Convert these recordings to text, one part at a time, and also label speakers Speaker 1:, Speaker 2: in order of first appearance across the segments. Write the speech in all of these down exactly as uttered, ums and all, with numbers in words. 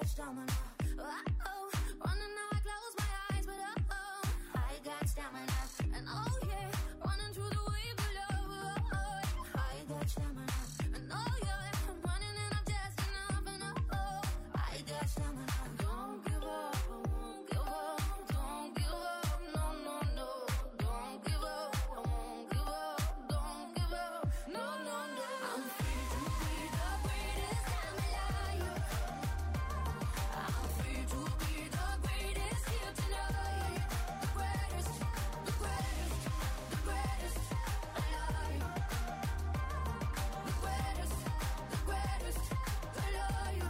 Speaker 1: got stamina. Oh, running now I close my eyes, but oh, oh, I got stamina. And oh yeah, running through the wave below. Oh, oh, I got stamina. And oh yeah, I'm running and I'm just enough. And oh, oh, I got stamina. Don't give up, I won't give up. Don't give up, no, no, no. Don't give up, I won't give up. Don't give up, no, no, no. I'm free to be the greatest time alive. I'm free to be the greatest here tonight. The greatest, the greatest, the greatest alive. The greatest, the greatest alive.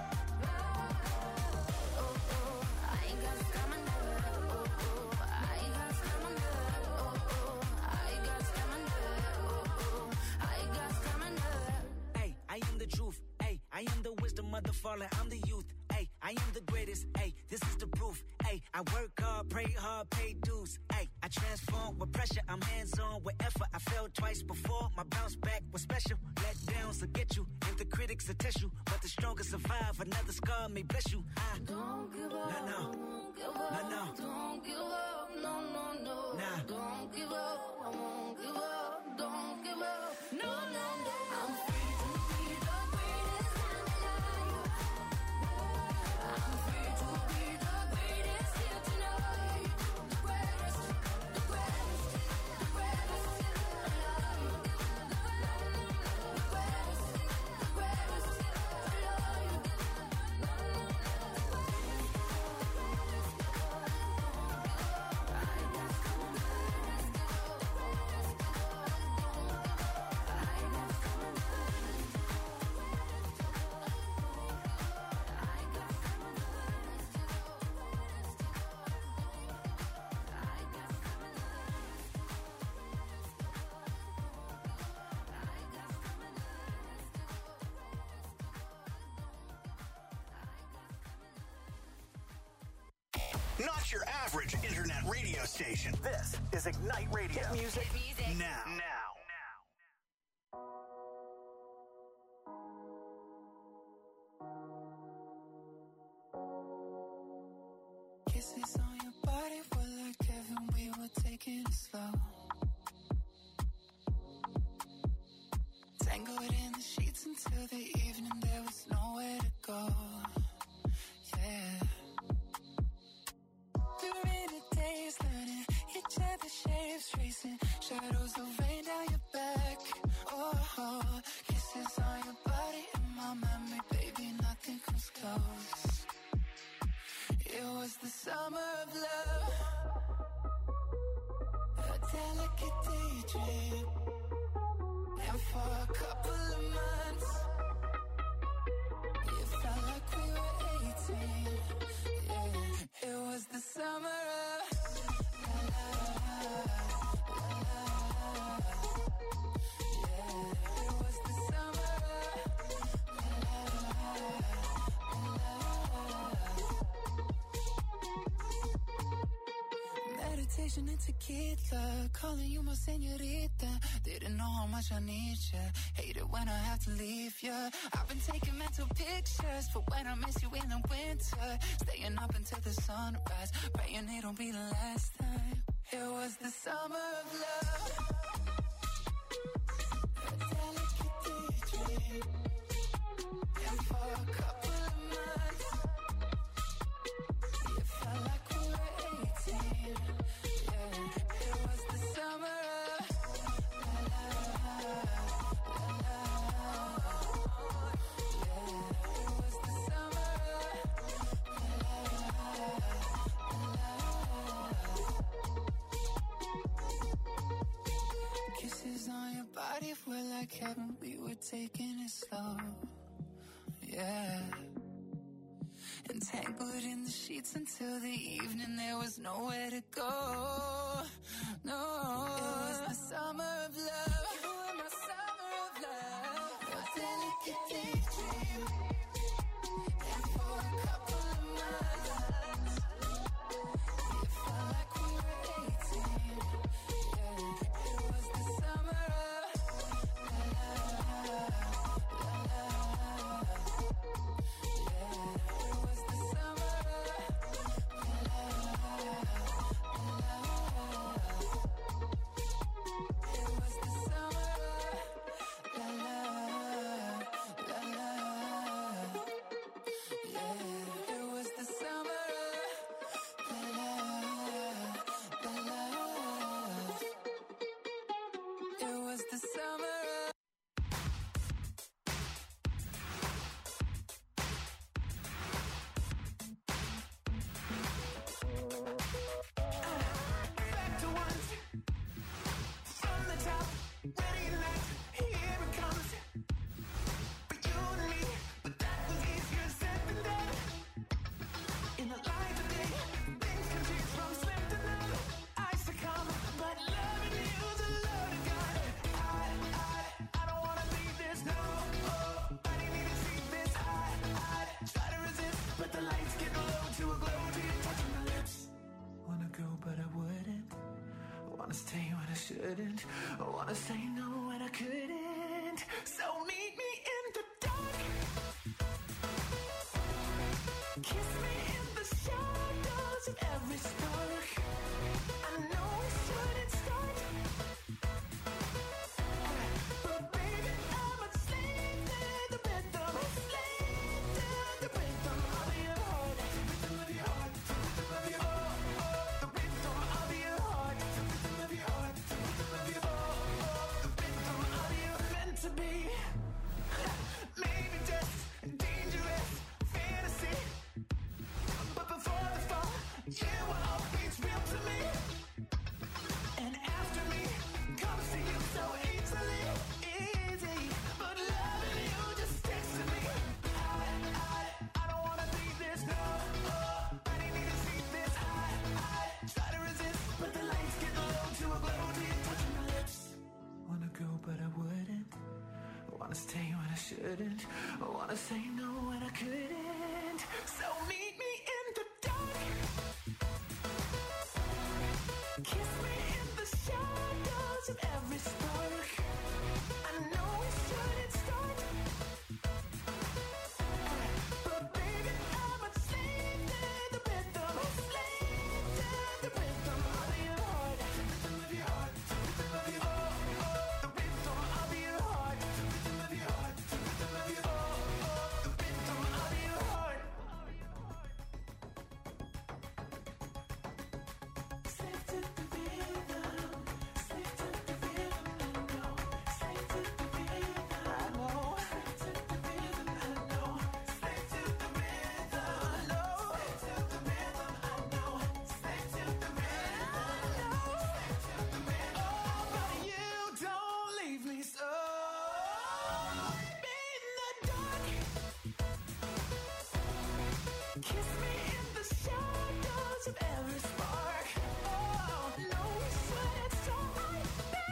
Speaker 1: Oh, oh, I ain't got stamina. Oh, oh, I got stamina. Oh, oh, I got stamina. Oh, oh, I got stamina.
Speaker 2: Hey, I am the truth. Hey, I am the wisdom of the fallen. I'm the youth. Hey, I am the greatest. Hey, this is the proof. Hey, I work hard, pray hard, pay dues. Hey, I transform with pressure. I'm hands on with effort. I failed twice before. My bounce back was special. Let downs will get you. If the critics will test you, but the strongest survive. Another scar may bless you. I
Speaker 1: Don't give up,
Speaker 2: No, no.
Speaker 1: I won't give up.
Speaker 2: No, no.
Speaker 1: Don't give up, no, no, no.
Speaker 2: Nah.
Speaker 1: Don't give up, I won't give up. Don't give up, no, no, no. I'm free to be the greatest time alive. I'm free to be the greatest here tonight. The greatest, the greatest, the greatest alive. The greatest, the greatest alive.
Speaker 3: Not your average internet radio station. This is Ignite Radio.
Speaker 4: Hit music.
Speaker 3: Now. Now.
Speaker 5: Kisses on your body were like heaven, we were taking it slow. Tangled in the sheets until the evening, there was nowhere to go. Yeah. During the days, learning each other's shapes, tracing shadows of rain down your back. Oh, kisses on your body in my memory, baby, nothing comes close. It was the summer of love, a delicate daydream, and for a couple of months, it felt like we were eighteen. Yeah, it was the summer of la la la la la. Yeah, it was the summer of la la la la. Meditation and tequila, calling you my señorita. Didn't know how much I need ya. Hate it when I have to leave ya. I've been taking mental pictures for when I miss you in the winter. Staying up until the sunrise, praying it'll be the last time. It was the summer of love, a delicate daydream, and for a couple of months, it felt like we were eighteen. Yeah, it was the summer of la la la la la. Yeah, it was the summer of la la la. Kisses on your body were like heaven, we were taking it slow. Yeah. Entangled in the sheets until the evening, there was nowhere to go. No, it was the summer of love. You were my summer of love, a delicate daydream, and for a couple of months, it felt like we were eighteen. Yeah, it was the summer of la la la la la. Yeah, it was
Speaker 4: I shouldn't. I wanna say no when I couldn't. So meet me in the dark. Kiss me in the shadows of every spark. I know we shouldn't start, but baby, I'm a slave to the rhythm. Slave to the rhythm of your heart. Rhythm of your heart. Rhythm of your heart. Oh, oh, the rhythm of your heart. Rhythm of your heart. Rhythm of your heart. Oh, oh, the rhythm of your meant to be. Maybe just dangerous fantasy, but before the fall, you were always real to me. And after me comes to you so easily, easy. But loving you just sticks to me. I, I, I don't wanna be this, no. Oh, I didn't need to see this. I, I try to resist, but the lights get low to a glow. Do you touch my lips? Wanna go, but I wouldn't. I wanna stay when I shouldn't. I wanna say no when I couldn't. So meet me in the dark. Kiss me in the shadows of every spark. I know we shouldn't start, but baby, I'm a slave to the rhythm. Slave to the rhythm of your heart. Rhythm of your heart. Rhythm of your heart. Oh, oh, the rhythm of your heart. Rhythm of your heart. Rhythm of your heart. Oh, oh, the rhythm of your heart. Slave to the rhythm. Slave to the rhythm. I know. Slave to the rhythm. I know. Slave to the rhythm. I know. Slave to the rhythm. I know. Slave to the rhythm. I know. Slave to the rhythm. I know. Slave to the rhythm. Oh, but you don't leave me so. In the dark. Kiss me in the shadows of every spark. Oh, no, we shouldn't start,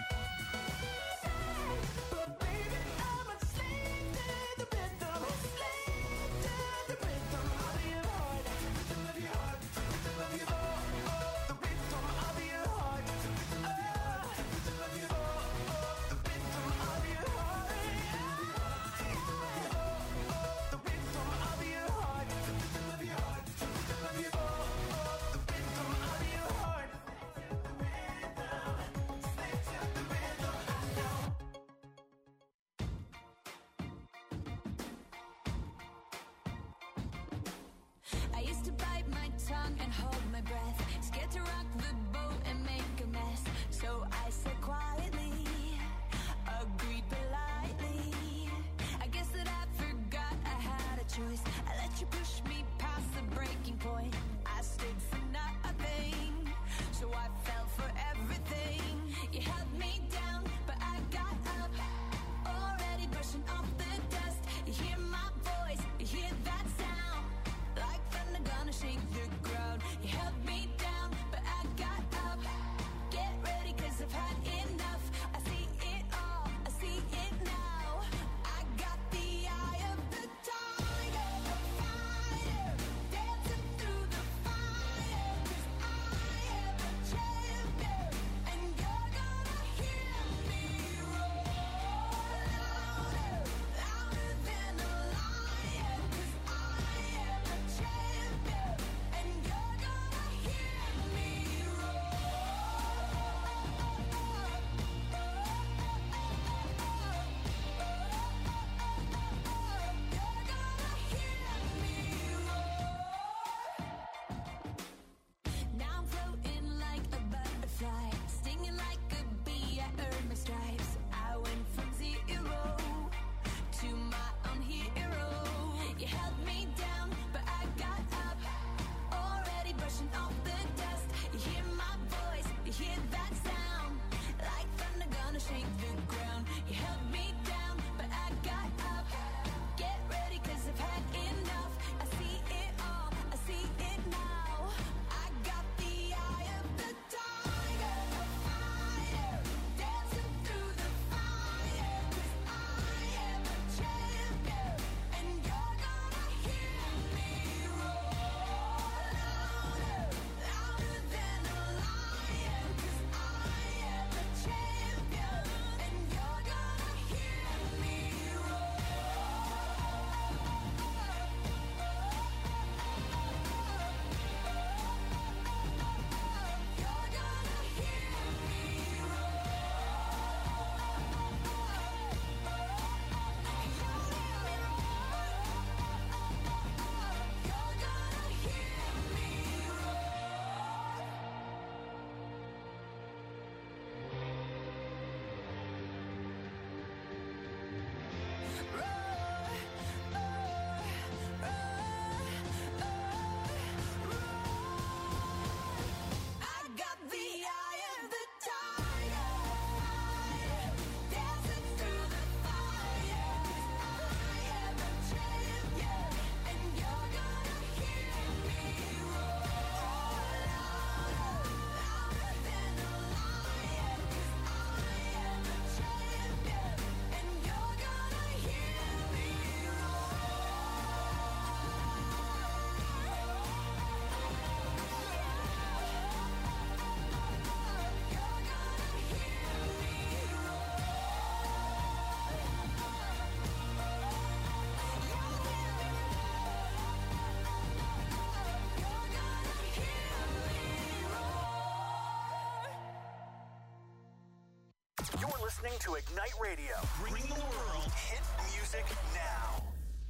Speaker 4: baby. But baby, I'm a slave to the rhythm. Slave to the rhythm of your heart. Rhythm of your heart. Rhythm of your heart. Oh, the rhythm of your heart. Rhythm of your heart. Rhythm of your heart. Oh, the rhythm of your heart. The rhythm of your heart. Rhythm of your heart. Rhythm of your heart. Oh, the rhythm of your heart. Slave to the rhythm. I know.
Speaker 1: I used to bite my tongue and hold my breath, scared to rock the boat and make a mess. So I said quietly, agreed politely. I guess that I forgot I had a choice. I let you push me past the breaking point. I stood for nothing, so I fell for everything. You held me down, but I got up, already brushing off the dust. You hear my voice, you hear that sound, like thunder gonna shake the ground. You held me down, but I got up. Get ready, 'cause I've had
Speaker 3: listening to Ignite Radio. Bring the world hit music now.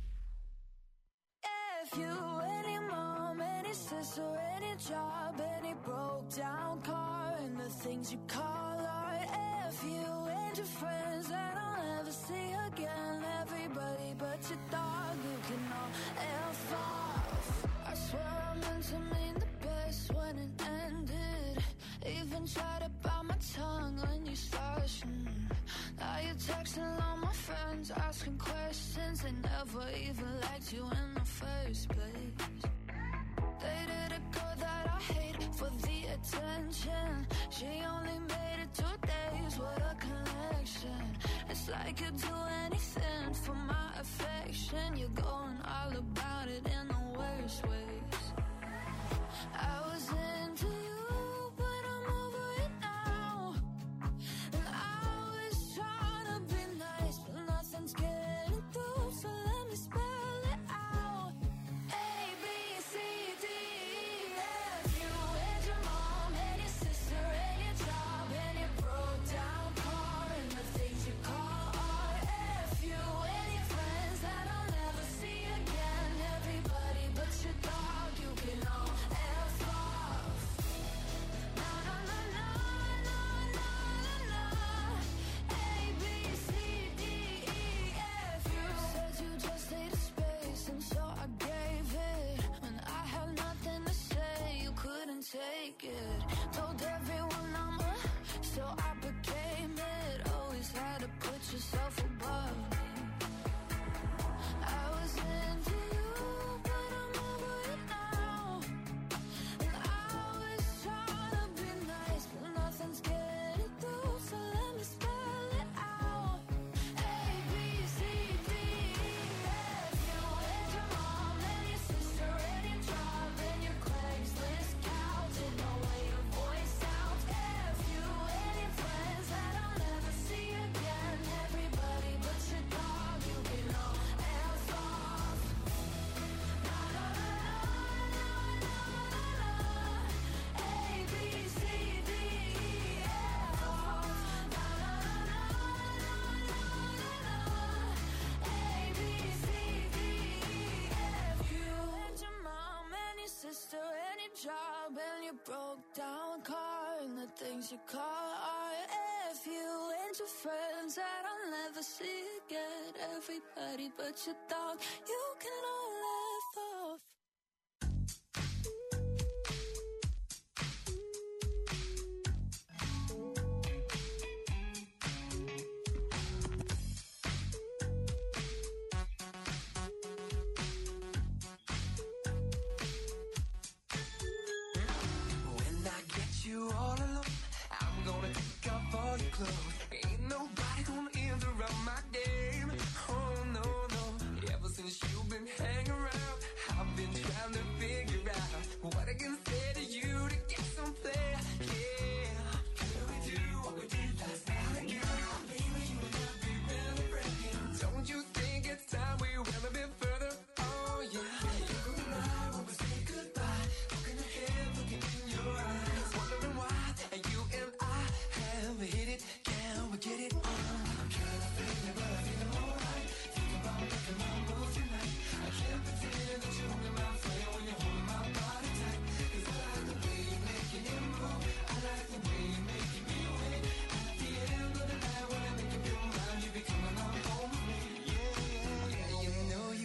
Speaker 1: If you, any mom, any sister, any job, any broke down car, and the things you call art. If you and your friends that I'll never see again, everybody but your dog, you can all F off. I swear I meant to mean the best when it ended. Even tried to bite my tongue when you started. Mm. Now you're texting all my friends, asking questions. They never even liked you in the first place. Dated a girl that I hate for the attention. She only made it two days, what a connection. It's like you'd do anything for my affection. You're going all about it in the worst ways. I was into you, but I'm over it now. And I was trying to be nice, but nothing's getting through, so let me spell it out. A, B, C, D, E, F. You and your mom and your sister and your job and your broke down car and the things you call art. F. You and your friends that I'll never see again. Everybody but your dog, you can all F off. Na na na na na na na na. A, B, C, D, E, F. You said you just needed space, and so I gave it. When I had nothing to say, you couldn't take it. Told everyone I'm a, so I became it. Always had to put yourself above me. I was into you, but I'm over it now. And I was trying to be nice, but nothing's getting through, so let me spell it out. A, B, C, D, E, F. You and your mom and your sister and your job and your Craigslist couch and the way your voice sounds. F. You and your friends that I'll never see again. Everybody but your dog, you can all F off. Na na na na na na na. A, B, C, D, E, F off. Na na na na na na na. A, B, C, D, E, F. You and your mom and your sister and your job and your broke down car and the things you call art. F. You and your friends that I'll never see again. Everybody but your dog, you can all F off.
Speaker 4: When I get you all alone, I'm gonna take off all your clothes. Ain't nobody gonna interrupt my game. Oh no, no. Ever since you've been hanging around, I've been trying to figure out what I can say to you to get some play. Yeah. Can we do what we did last night again? Baby, you and I be really breaking. Don't you think it's time we went a bit further? Oh yeah. Look at the night when we say goodbye. Looking ahead, looking in your eyes, wondering why you and I have hit it. Can we get it on? I'm trying to feel it, but I feel alright. Think about making my move tonight. I can't pretend that you're in my flame when you're holding my body tight. 'Cause I like the way you're making it move. I like the way you're making me wait. At the end of the night when I make up your mind, you be coming on home with me. Yeah, yeah, yeah. You know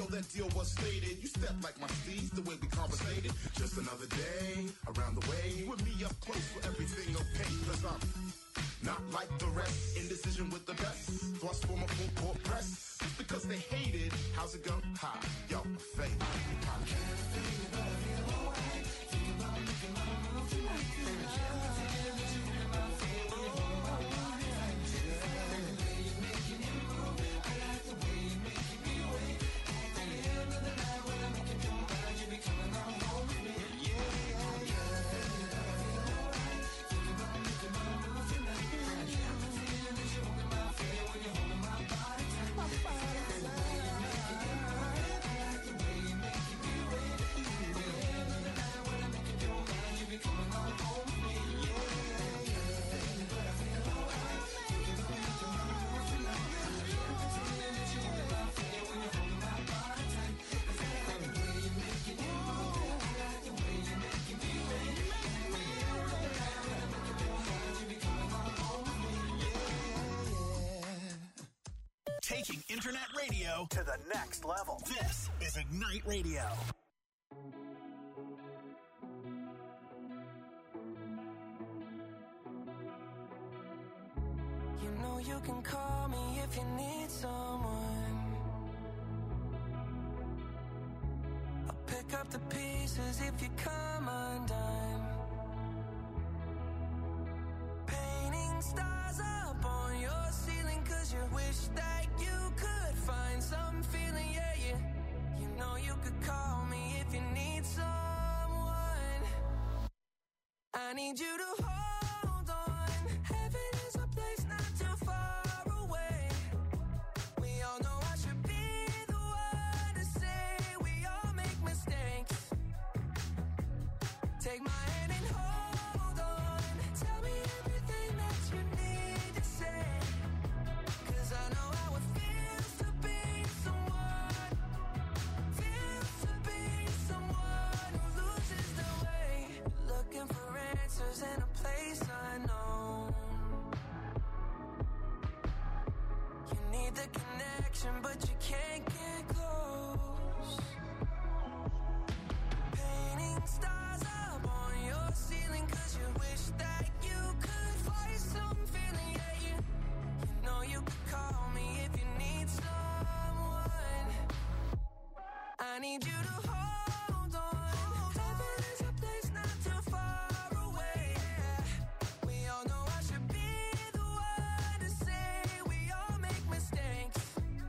Speaker 6: that deal was stated. You step like my steez, the way we conversated. Just another day, around the way. With me up close for everything okay. Cause I'm not like the rest. Indecision with the best. Thrust for my full court press. Just because they hated, how's it go? Ha, yo, my favorite. I can't feel but I feel alright. Think about making my move tonight. Baby, can't feel that you in my feet when you hold my body tight. The way you're making it move, I like the way you're making me wait. At the end of the night when I'm making your mind, you be coming on home with me. Yeah, yeah, yeah. I can't feel but I feel alright. Think about making my move tonight. I can't feel that you in my feet when you hold my body tight. My body tight. The way you're making it move, I like the way you're making me wait. At the end of the night when I'm making your mind, you be coming on home with me. Yeah, yeah, yeah. But I feel alright. Think about making my move tonight. I can't pretend that you in my feet when you hold my body tight. The way you're making it move, I like the way you're making me wait. At the end of the night when I'm making your mind, you be coming on home with me. Yeah, yeah.
Speaker 3: Taking internet radio to the next level. This is Ignite Radio.
Speaker 5: You know you can call me if you need someone. I'll pick up the pieces if you come undone. Painting stars up on your ceiling 'cause you wish that you could find some feeling, yeah, yeah. You know you could call me if you need someone. I need you to hold on. Heaven is a place not too far away. We all know I should be the one to say we all make mistakes. Take my hand and hold on. Tell me everything that you need to say. 'Cause I know how it feels to be someone. Feels to be someone who loses their way. Looking for answers in a place unknown. You need the connection, but you can't get close. Painting stars up on your ceiling 'cause you wish that you could find some feeling, yeah, yeah. You know you could call me if you need someone. I need you to hold on. Heaven is a place not too far away. We all know I should be the one to say we all make mistakes.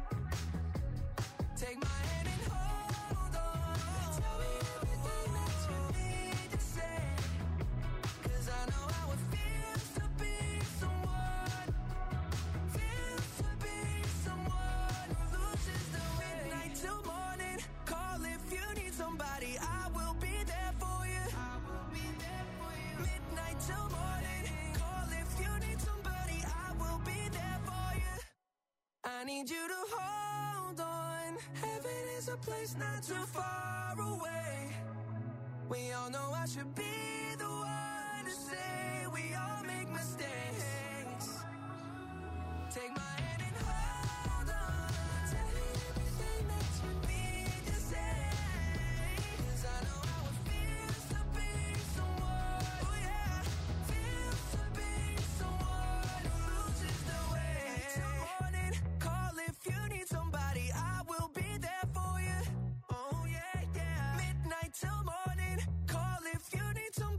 Speaker 5: Take my hand and hold on. Tell me everything that you need to say. 'Cause I know how it feels to be someone. Feels to be someone who loses the way. Midnight till morning. Call if you need somebody. I will be there for you. I will be there for you. Midnight till morning. Call if you need somebody. I will be there for you. I need you to hold on. Heaven is a place not too far away. We all know I should be the one to say we all make mistakes. Take my hand and hold on. Tell me everything that you need to say. 'Cause I know how it feels to be someone. Oh yeah, feels to be someone who loses their way. Till morning, call if you need somebody. I will be there for you. Oh yeah, yeah. Midnight till morning, call if you need somebody.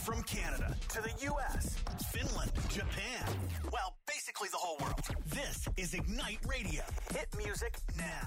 Speaker 3: From Canada to the U S, Finland, Japan, well, basically the whole world. This is Ignite Radio. Hit music now.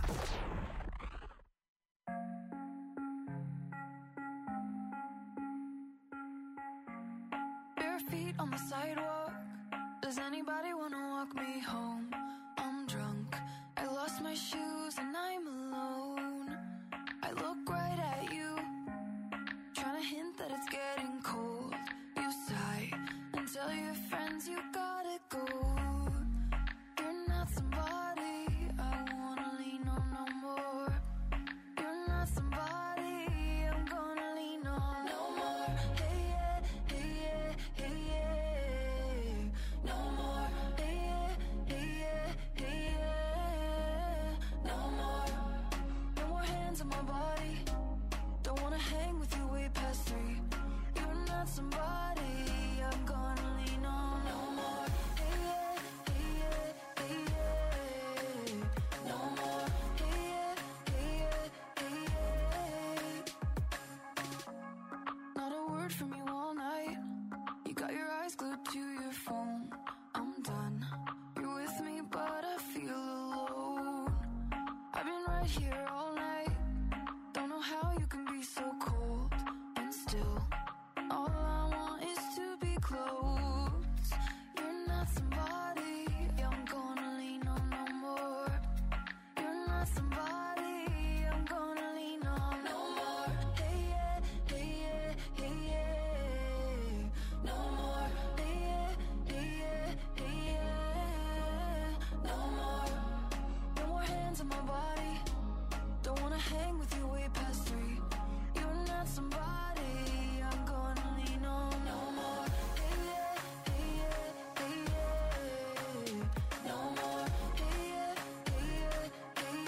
Speaker 5: Bare feet on the sidewalk. Does anybody wanna walk me home? I'm drunk. I lost my shoes and I'm alone. I look right at you, trying to hint that it's getting cold. You sigh and tell your friends you gotta go. You're not somebody I wanna lean on no more. You're not somebody I'm gonna lean on no more. Hey yeah, hey yeah, hey yeah. No more. Hey yeah, hey yeah, hey yeah. No more. No more hands on my body. Don't wanna hang with you way past three. You're not somebody I'm gonna lean on no more. Hey yeah, hey yeah, hey yeah. No more. Hey yeah, hey yeah, hey yeah. Not a word from you all night. You got your eyes glued to your phone. I'm done. You're with me, but I feel alone. I've been right here all night. Don't know how you can be so cold and still. All I want is to be close. You're not somebody I'm gonna lean on no more. You're not somebody I'm gonna lean on no more. Hey yeah, hey yeah, hey yeah. No more. Hey yeah, hey yeah, hey yeah. No more. No more hands on my body. Don't wanna hang with you way past three. You're not somebody I'm gonna lean on no more. Hey yeah, hey yeah, hey yeah. No more. Hey yeah, hey yeah, hey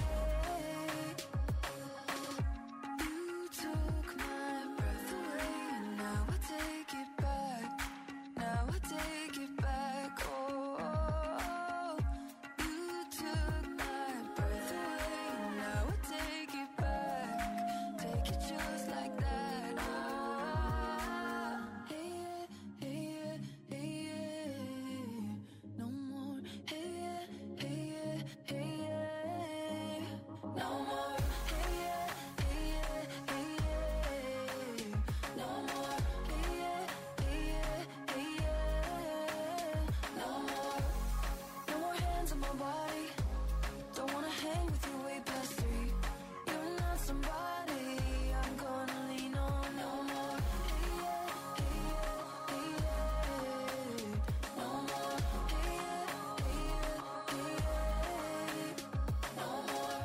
Speaker 5: yeah. You took my breath away and now I take it back. Now I take it back. Oh, oh, oh. You took my breath away and now I take it back. Take it just like that. Ah, hey yeah, hey yeah, hey yeah. No more. Hey yeah, hey yeah, hey yeah. No more. Hey yeah, hey yeah, hey yeah. No more. Hey yeah, hey yeah, hey yeah. No more. No more hands on my body. Don't wanna hang with you way past three. You're not somebody I'm gonna lean on no more. Hey yeah, hey yeah, hey yeah. No more. Hey yeah, hey yeah, hey yeah. No more.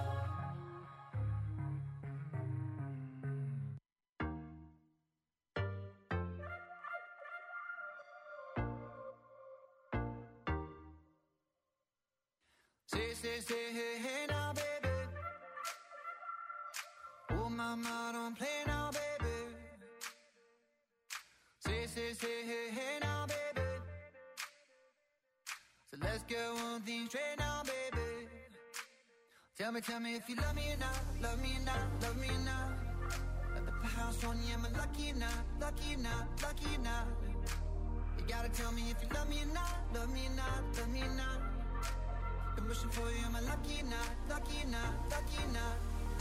Speaker 7: Say, say, say, hey, hey now, baby. Oh, mama, don't play now, baby. Say, say, say, hey, hey now, baby. So let's get one thing straight now, baby. Tell me, tell me if you love me or not, love me or not, love me or not. At the house on you, am I lucky or not, lucky or not, lucky or not? You gotta tell me if you love me or not, love me or not, love me or not. I'm wishing for you, am I lucky or not, lucky or not, lucky or not?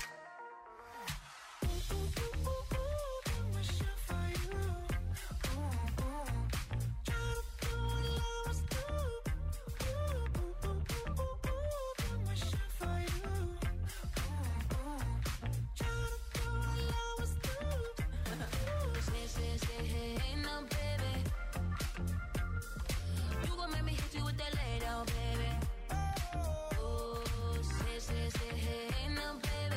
Speaker 7: Ooh, ooh, ooh, ooh, ooh, I'm wishing for you. Ooh, ooh. Try to do what lovers do. Ooh, ooh, ooh, ooh, ooh, ooh, I'm wishing for you. Ooh, ooh. Try to do what lovers do.
Speaker 1: Say, say, say, hey, hey, now, baby. You gon' make me hit you with that lay down, baby. Oh, say, say, say, hey, hey, now, baby.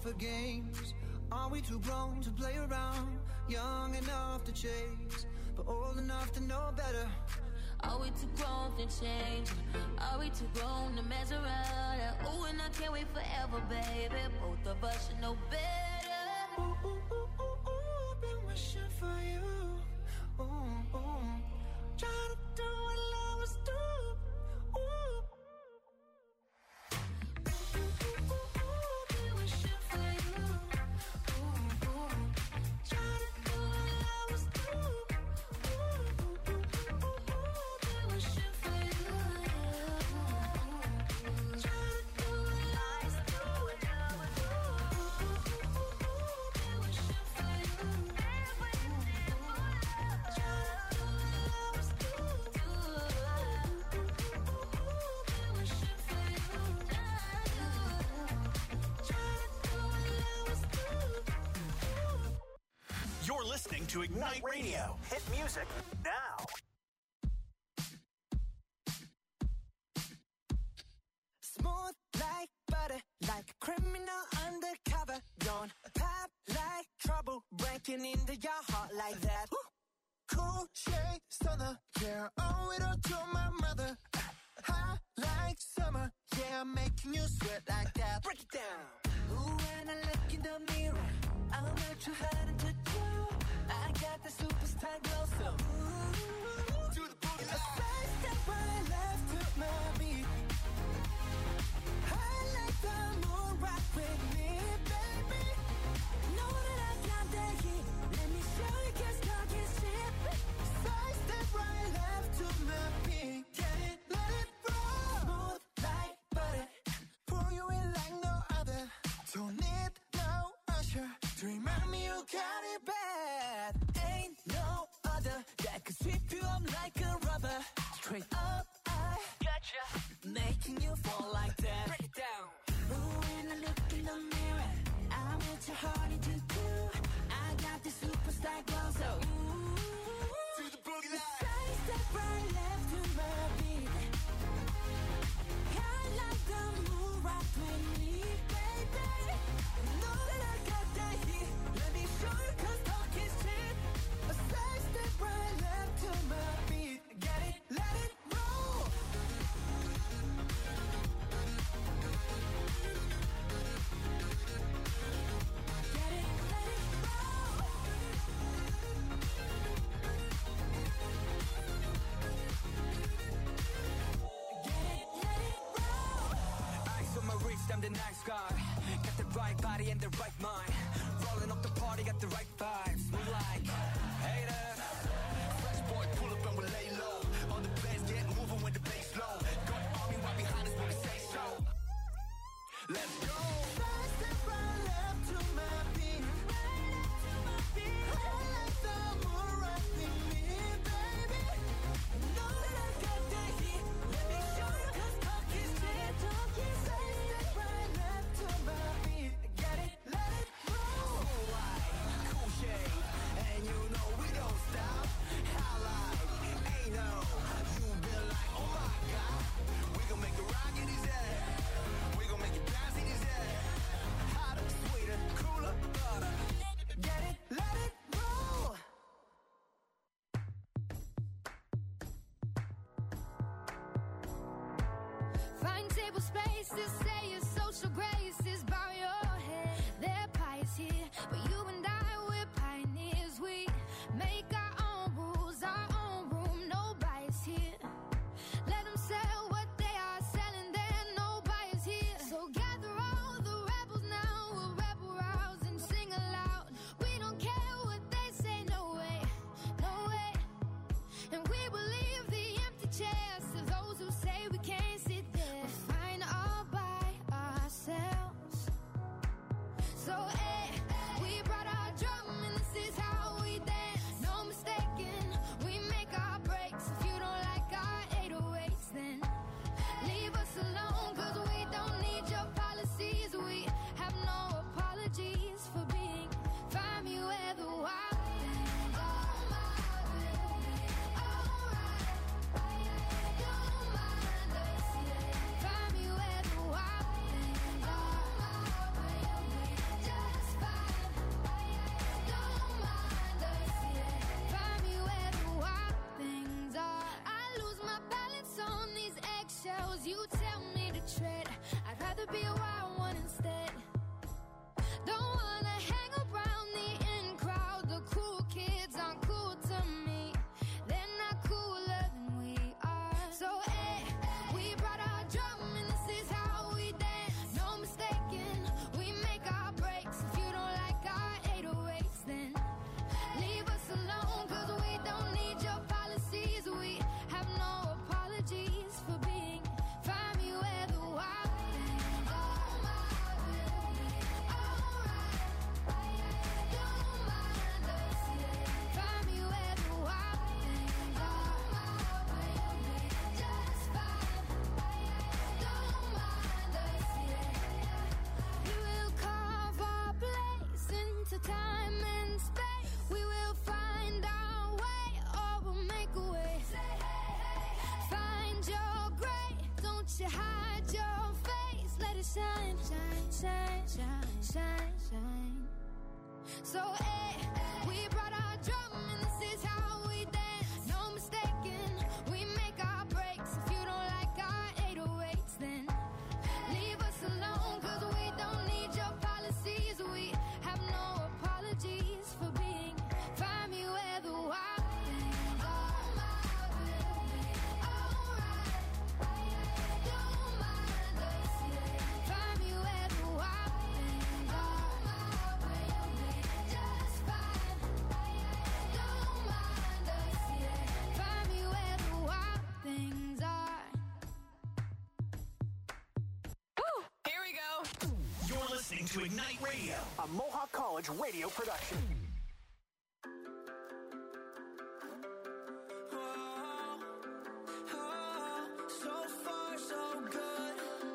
Speaker 7: for games? Are we too grown to play around? Young enough to chase, but old enough to know better.
Speaker 1: Are we too grown to change? Are we too grown to mess around? Ooh, and I can't wait forever, baby. Both of us should know better.
Speaker 7: Ooh, ooh, ooh, ooh, ooh, been wishing for you. Ooh, ooh. Trying to do what lovers do. Ooh. Ooh, ooh, ooh, ooh, been wishing for you. Ooh, ooh. Trying to do what lovers do. Ooh, ooh, ooh, ooh, ooh, been wishing for you. Trying to do what lovers do.
Speaker 3: You're listening to Ignite Radio. Hit music now.
Speaker 7: Smooth like butter, like a criminal undercover. Don't pop like trouble, breaking into your heart like that. Cool shade stunner, yeah, owe it all to my mother. Hot like summer, yeah, I'm making you sweat like that. Break it down. Ooh, when I look in the mirror, I'm not too hard to do. I got the superstar glow, so ooh, to the boogie line. A side step right left to my beat. I like the moon rock with me, baby. Know that I got that heat. Let me show you, 'cause talk is cheap. Side step right left to my beat. Get it, let it roll. Smooth like butter, pour you in like no other. Don't need no usher to remind me you got it bad. Ain't no other that could sweep you up like a rubber. Straight up, I gotcha, making you fall like that. Break it down. Ooh, when I look in the mirror, I'm what your heart to do. I got the superstar glow, so ooh, to the boogie line. Side step right left to my beat. I like the moon rock with me, baby. Know that I got that heat. Let me show you, 'cause talk is cheap. A side step right left to my beat. Get it, let it roll. Get it, let it roll. Get it, let it roll.
Speaker 8: Eyes on my wrist, I'm the nice guy. Got the right body and the right mind. Rolling up the party, got the right vibes. Move like haters.
Speaker 6: Fresh boy, pull up and we lay low. All the bands get moving when the bass low. Got army right behind us when we say so. Let's go.
Speaker 7: Side step right left to my beat. Right up to my beat. I like the moon rock with me, baby. Know that I got that heat. Let me show you, 'cause talk is cheap. Talk is side step right left to my beat. Get it, let it roll.
Speaker 8: Cool shade, and you know we don't stop. Highlight, ain't no. You been like, oh my god. We gon' make it rock in his head. We gon' make it bounce in his head. Hotter, sweeter, cooler, butter.
Speaker 7: Get it, let it roll.
Speaker 1: Find table spaces, say your social graces, bow your head. They're pious here, but you and I, we're pioneers. We make our own rules, our own room, no bias here. Let them sell what they are selling, there no bias here. So gather all the rebels now, we'll rebel rouse and sing aloud. We don't care what they say, no way, no way. And we will leave the empty chairs to those who say we can't sit there. We're fine all by ourselves. So of time and space. We will find our way, or we'll make a way. Say hey, hey, hey. Find your grave, don't you hide your face. Let it shine, shine, shine, shine, shine, shine. So hey, we brought our drum and this is how we dance. No mistaking, we make our breaks. If you don't like our eight oh eights, then leave us alone, cause we don't need your policies. We have no apologies for being. Find me where the wild things are. Alright, don't mind us. Find me where the wild things are. Just fine. Don't mind us. Find me where the wild things are.
Speaker 5: Here we go.
Speaker 3: You're listening to Ignite Radio, a Mohawk College radio production.
Speaker 8: So far, so good.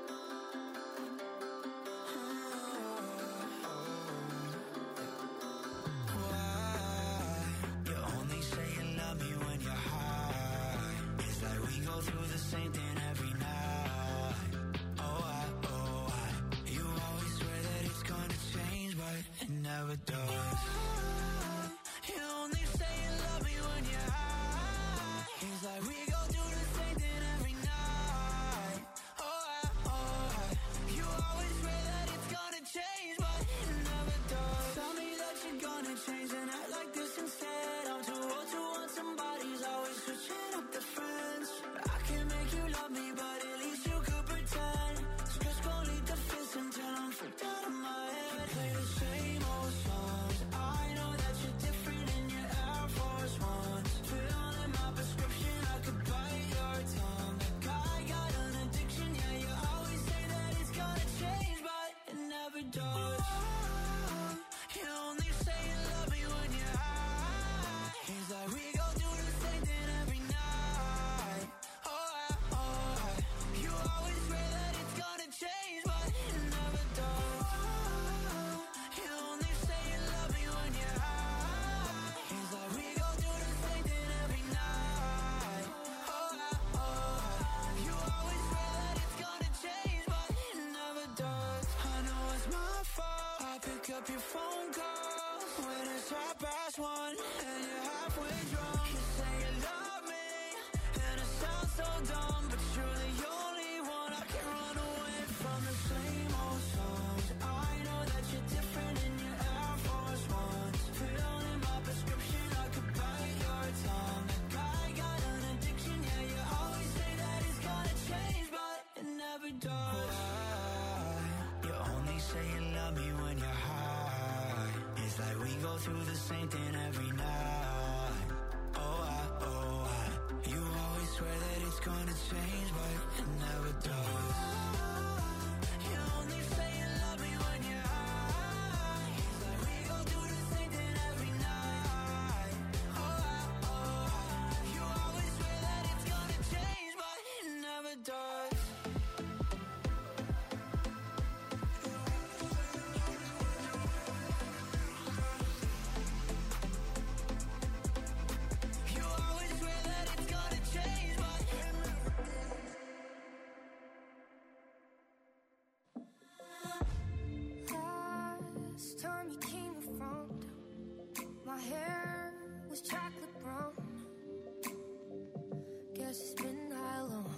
Speaker 8: Why? You only say you love me when you're high. It's like we go through the same thing every night. Oh, I, oh, I. You always swear that it's gonna change, but it never does. You only say you love me when you're high. It's like we go through the same thing every night. Oh, I, oh, I. You always swear that it's gonna change, but it never does. Tell me that you're gonna change and act like this instead. I'm too old to want somebody's always switching up the friends. I can't make you love me, but at least you could pretend. So just go lead the fence until I'm freaked out of my head. Play the same old songs. I know that you're different in your Air Force Ones. Fill in my prescription, I could bite your tongue. That guy got an addiction, yeah, you always say that it's gonna change, but it never does. You only say you love me when you're high. It's like we go through the same thing every night. Oh, I, oh, I. You always swear that it's gonna change, but it never does. You only say you love me when you're high. It's like we go through the same thing every night. Oh, I, oh, I. You always swear that it's gonna change, but it never does. I know it's my fault. I pick up your phone calls when it's half past one and you're halfway drunk. You say you love me and it sounds so dumb, but you're the only one I can run away from. The same old songs. I know that you're different in your Air Force Ones. Fill in my prescription, I could bite your tongue. That guy got an addiction, yeah, you always say that it's gonna change, but it never does. Why? You only say you love me when you're high. It's like we go through the same thing every night. Oh, I, oh, I. You always swear that it's gonna change, but it never does. You only say you love me when you're high. It's like we go through the same thing every night. Oh, I, oh, I. You always swear that it's gonna change, but it never does. You always swear that it's gonna change, but
Speaker 1: Last time you came around, my hair was chocolate brown. Guess it's been that long.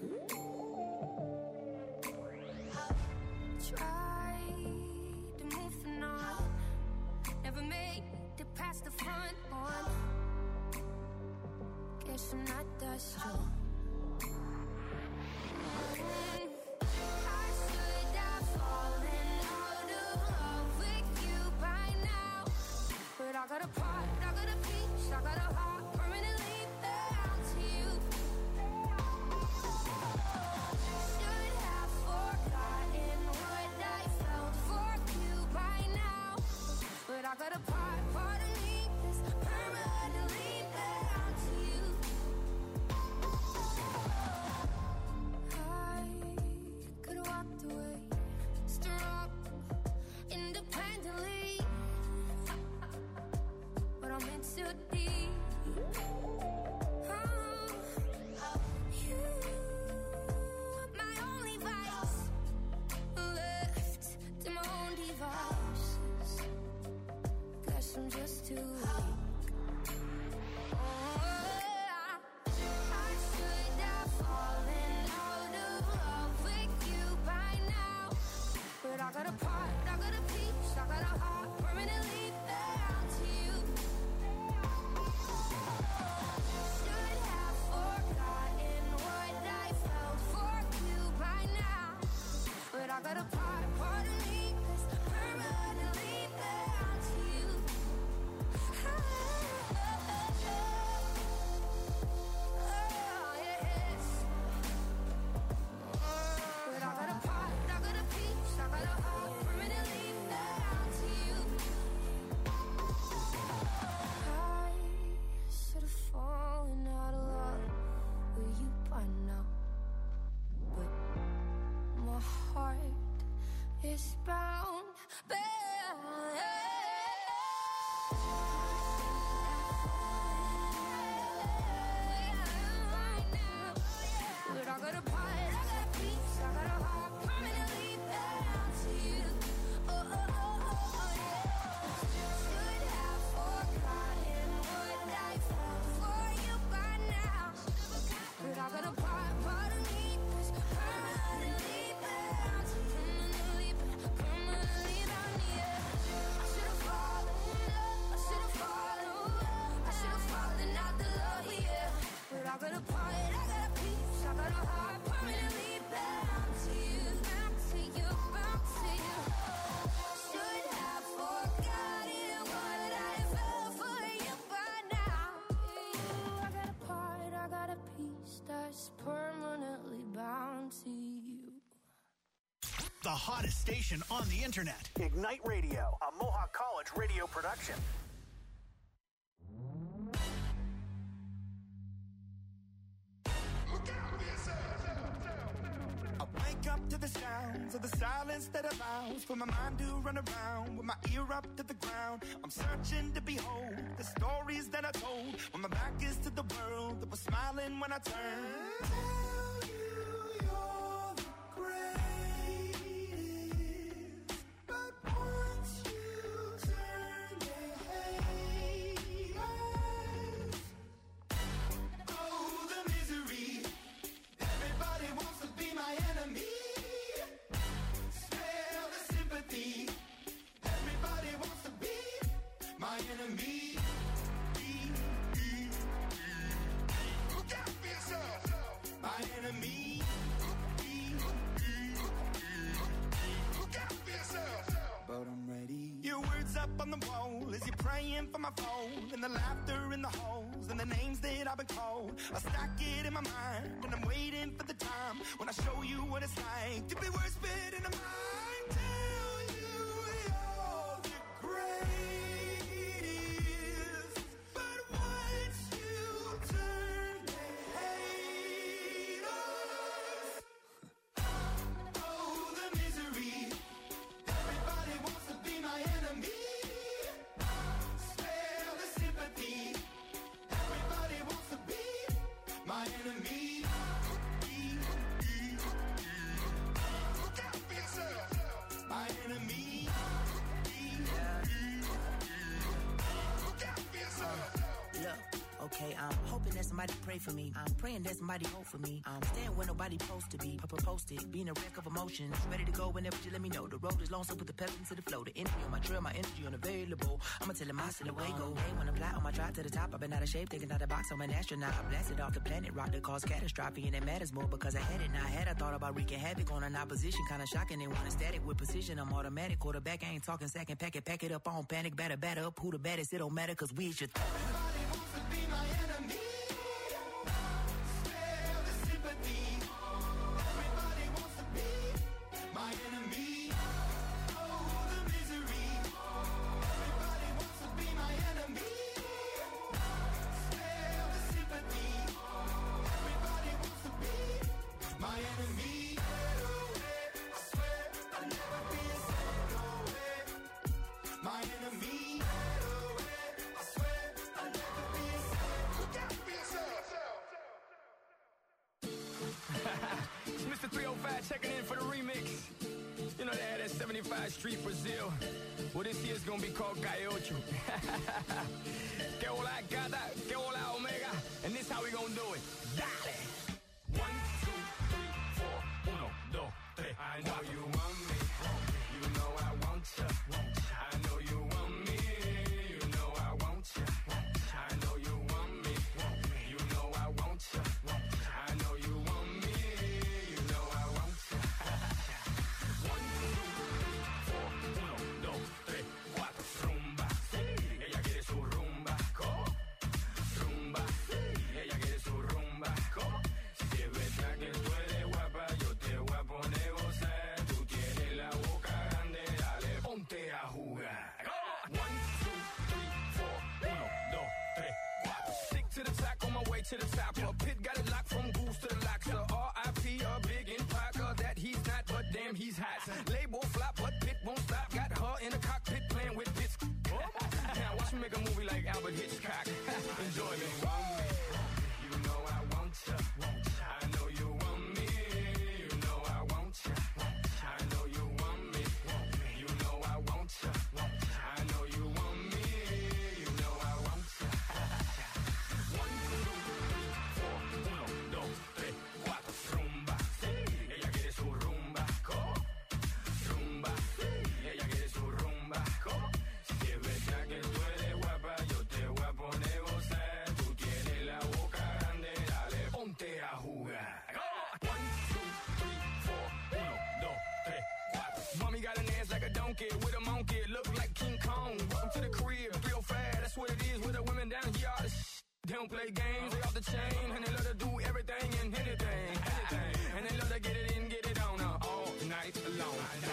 Speaker 1: Tried to move on, never made it past the front one. Guess I'm not that strong. Mm, I should have fallen out of love with you by now, but I got a part, I got a piece, I got a heart permanently bound to you. Should have forgotten what I felt for you by now, but I got a part, part of me that's permanently bound to you.
Speaker 3: hottest station on the internet.
Speaker 9: Ignite Radio, a Mohawk College radio production.
Speaker 4: I wake up to the sounds of the silence that allows for my mind to run around with my ear up to the ground. I'm searching to behold the stories that I told when my back is to the world that was smiling when I turned. Tell you you're the greatest, but once you turn, they hate us. Oh, the misery. Everybody wants to be my enemy. Smell the sympathy. Everybody wants to be my enemy. Look out for yourself. My enemy. Look out for yourself. But I'm ready. Your words up on the wall as you're praying for my phone, and the laughter in the halls and the names that I've been called. I stack it in my mind and I'm waiting for the time when I show you what it's like to be worse fit in a mind. Tell you you're the greatest, but once you turn, they hate us. Oh, the misery. Everybody wants to be my enemy. Spare the sympathy. Everybody wants to be my enemy. Look out for yourself. My enemy. Look out for yourself.
Speaker 2: Look, okay, I'm hoping that somebody pray for me. I'm praying that somebody hope for me. I'm staying where nobody supposed to be. Papa posted, being a wreck of emotions. Ready to go whenever you let me know. The road is long, so put the pedal into the flow. The energy on my trail, my energy unavailable. I'ma tell him I still away go. Hey, when I fly on my drive to the top, I've been out of shape, thinking out the box. I'm an astronaut. I blasted off the planet rock that caused catastrophe, and it matters more because I had it. Now I had I thought about wreaking havoc on an opposition, kinda shocking. They want a static with precision. I'm automatic. Quarterback, I ain't talking second pack it, pack it up on panic, batter, batter up. Who the baddest? It don't matter, cause we is your th-
Speaker 4: Everybody wants to be my enemy. Spare the sympathy. Everybody wants to be my enemy. Oh, the misery. Everybody wants to be my enemy. Spare the sympathy. Everybody wants to be my enemy. I swear I'll never be a second away. My enemy. I swear I'll never be a second. Look out for yourself.
Speaker 10: It's Mister three oh five checking in for the remix. You know they had that seventy-five Street Brazil. Well, this year's gonna be called Gaiocho. Que hola gata, que hola omega. And this how we gonna do it. Dale. One, two, three, four. Uno, dos, tres. I know you want me. You know I want ya. I know you want me. You know I want ya. I know you want me. You know I want ya. I know you want me. You know I want ya. One, two, three, four. Uno, dos, tres, cuatro. Rumba. Ella quiere su rumba. Co. Rumba. Ella quiere su rumba. Co. Si es verdad que tú eres guapa, yo te voy a poner gozar. Tú tienes la boca grande, dale, ponte a jugar. One, two, three, four. Uno, dos, tres, cuatro. Stick to the track on my way to the top. A pit got it locked from goose to the locks. R I P a big in Parker that he's not, but damn he's hot. Label flop, but Pit won't stop. Got her in the cockpit playing with bits. Now watch me make a movie like Albert Hitchcock. Enjoy me. You know I want ya. I know you want me. You know I want ya. I know you want me. You know I want ya. I know you want me. You know I want ya. One, two, three, four. Uno, dos, tres, cuatro. Rumba. Ella quiere su rumba. Co. Rumba. Ella quiere su rumba. Co. Si es verdad que tú eres guapa, yo te voy a poner gozar. Tú tienes la boca grande, dale, ponte a jugar. One, two, three, four. Uno, dos, tres, cuatro. Mommy got an ass like a donkey with a monkey. Look like King Kong. Welcome to the crib. three oh five, that's what it is with the women down here. All the sh- They don't play games, they off the chain. And they love to do everything and anything. anything. And they love to get it in, get it on uh, all night long.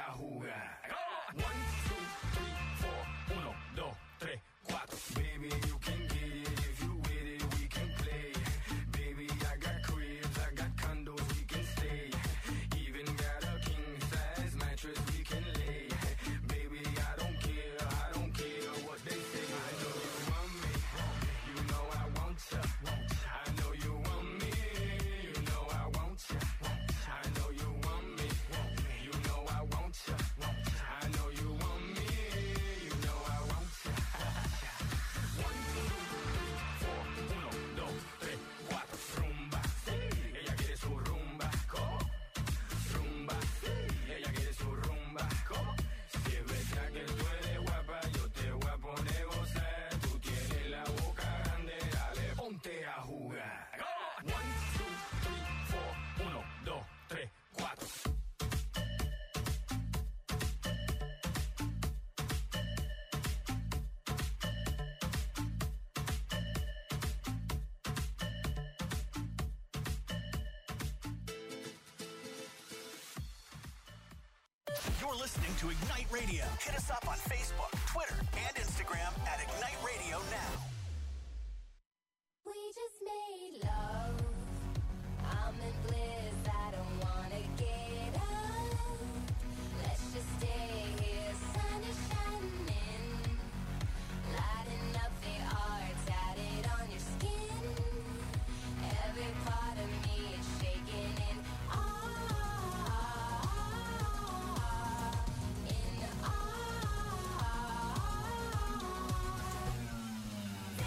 Speaker 10: a jugar. One, two, three, four. Uno, dos, tres, cuatro. Baby, you can get it if you with it. We can play. Baby, I got cribs, I got condos, we can stay. Even got a king size mattress we can lay. Baby, I don't care, I don't care what they say. I know you want me, you know I want ya. I know you want me, you know I want ya. I know you want me, you know I want ya. I know you want me, you know I want ya. One, two, three, four. Uno, dos, tres, cuatro. Rumba, ella quiere su rumba. ¿Cómo? Rumba, ella quiere su rumba. ¿Cómo? Si es verdad que tú eres guapa, yo te voy a poner gozar. Tú tienes la boca grande, dale, ponte a jugar. One, two, three, four. Uno, dos, tres, cuatro.
Speaker 3: You're listening to Ignite Radio. Hit us up on Facebook, Twitter, and Instagram at Ignite Radio Now.
Speaker 1: We just made love. I'm in bliss. I don't wanna get up. Let's just stay here. Sun is shining, lighting up the art tatted on your skin. Every part of me is shaking in awe, in awe.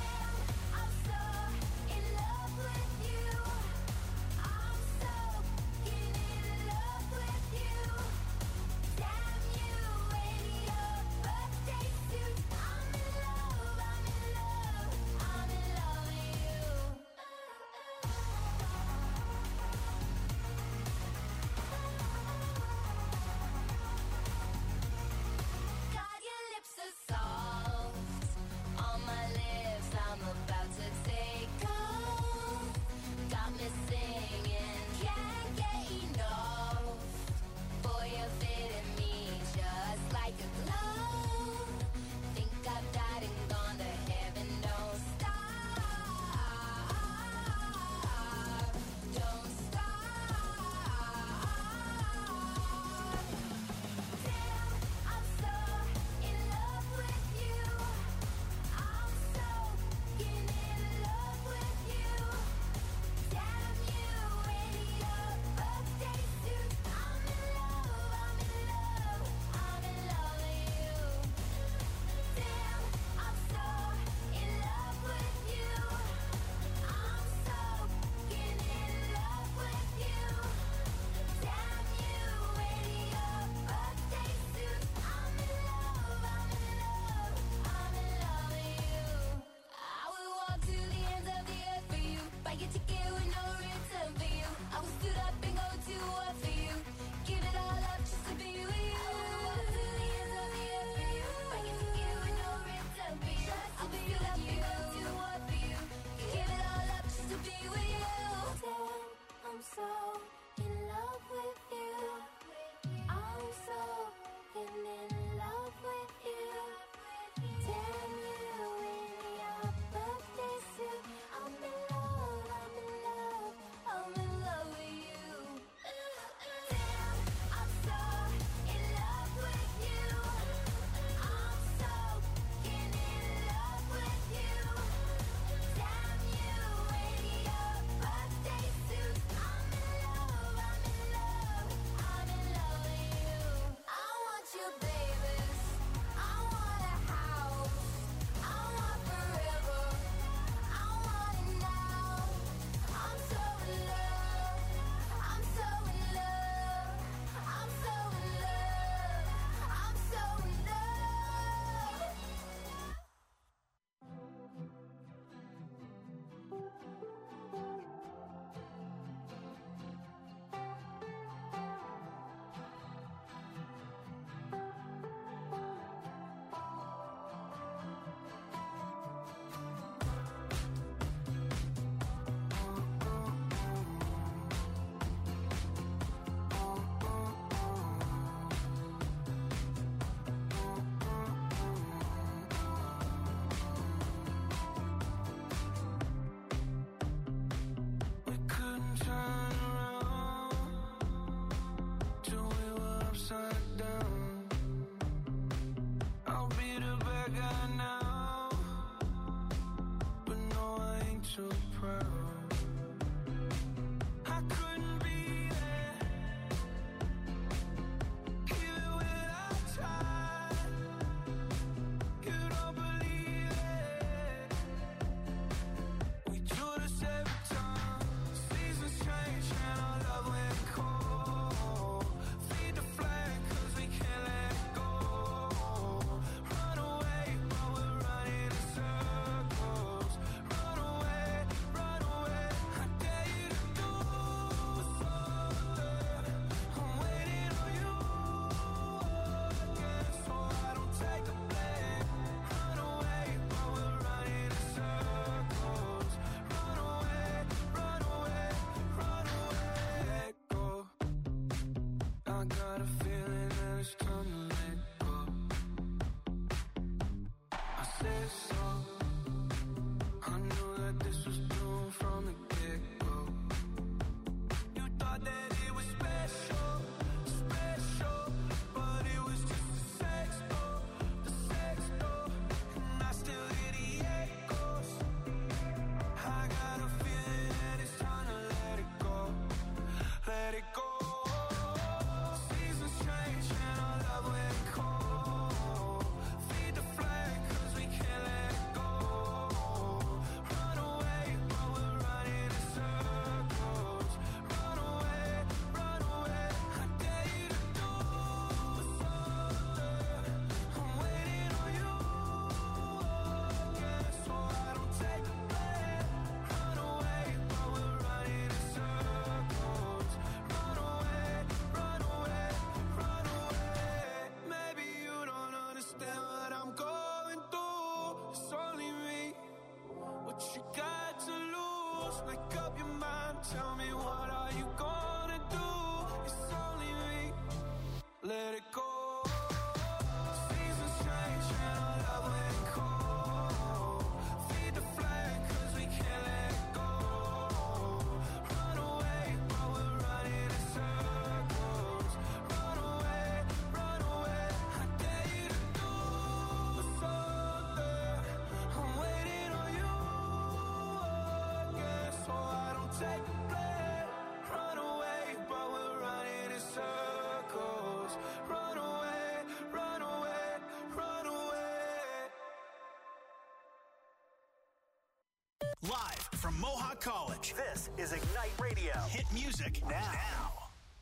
Speaker 3: from Mohawk College. This is Ignite Radio. Hit music now. now.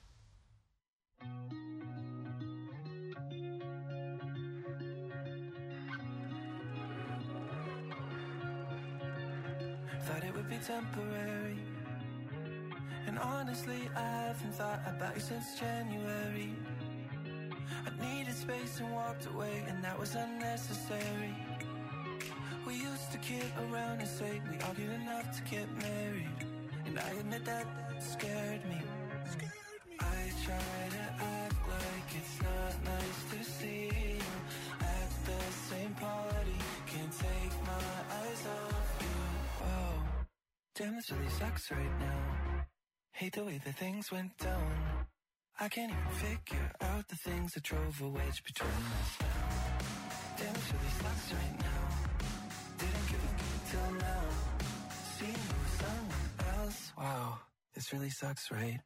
Speaker 11: Thought it would be temporary, and honestly I haven't thought about you since January. I needed space and walked away, and that was unnecessary. We used to kid around and say we argued enough to get married, and I admit that scared me. I try to act like it's not nice to see you at the same party. Can't take my eyes off you. Whoa, damn, this really sucks right now. Hate the way that things went down. I can't even figure out the things that drove a wedge between us now. Damn, this really sucks right now. Didn't give a good till now. Seeing you with someone else. Wow, this really sucks, right?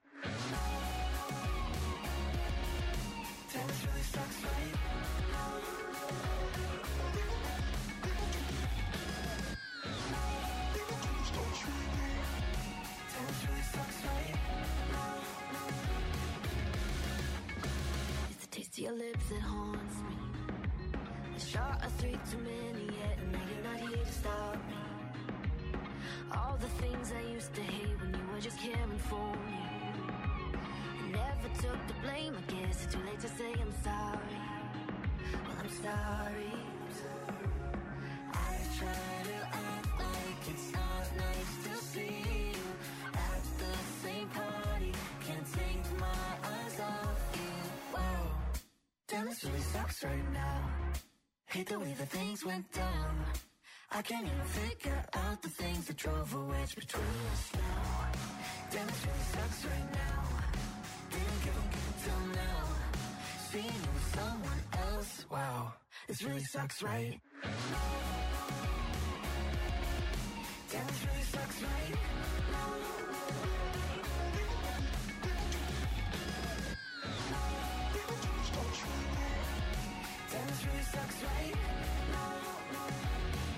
Speaker 11: Damn, this really sucks, right? Damn, this really sucks, right?
Speaker 1: It's the taste of your lips that haunts me. A shot or three too many yet, and now you're not here to stop me. All the things I used to hate when you were just caring for me. I never took the blame, I guess it's too late to say I'm sorry. Well, I'm sorry. I try to act like it's not nice to see you at the same party. Can't take my eyes off you. Whoa, damn, this really sucks right now. Hate the way that things went down. I can't even figure out the things that drove a wedge between us now. Damn, this really sucks right now. Didn't give a good till now. Seeing you with someone else.
Speaker 11: Wow, this really sucks, right?
Speaker 1: Damn, this really sucks, right?
Speaker 11: Damn, this really sucks, right?